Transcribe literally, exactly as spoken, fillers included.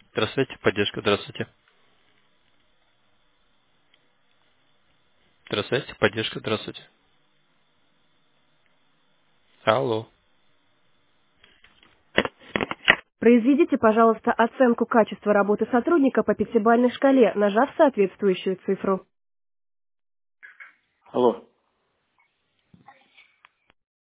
Здравствуйте, поддержка, здравствуйте. Здравствуйте, поддержка, здравствуйте. Алло. Произведите, пожалуйста, оценку качества работы сотрудника по пятибалльной шкале, нажав соответствующую цифру. Алло.